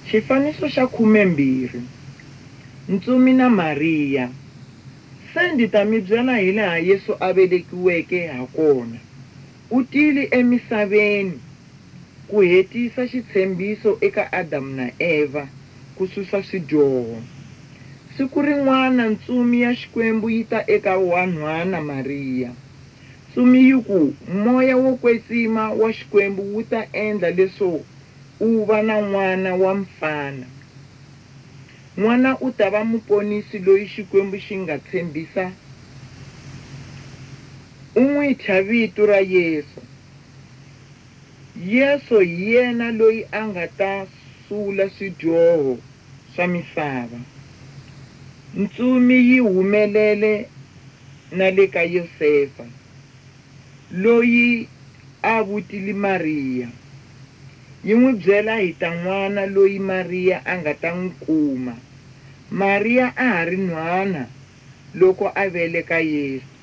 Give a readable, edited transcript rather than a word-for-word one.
Xifaniso xa 12. Ntsumi na Mariya. Se ndzi ta mi byela hi laha Yesu a velekiweke hakona. U tile emisaveni ku hetisa xitshembiso eka Adamu na Eva ku susa swidyoho. Siku rin'wana ntsumi ya Xikwembu yi ta eka wanhwana Mariya. Ntsumi yi ku moya wo kwetsima wa Xikwembu wu ta endla leswo u va na n'wana wa mfana. N'wana u ta va muponisi loyi Xikwembu xi nga tshembisa. U n'wi thya vito ra Yesu. Yesu hi yena loyi a nga ta sula swidyoho swa misava. Ntsumi yi humelele na le ka Yosefa, loyi a vutile Mariya. Yi n'wi byela hi ta n'wana loyi Mariya a nga ta n'wi kuma. Mariya a ha ri nhwana loko a veleka Yesu.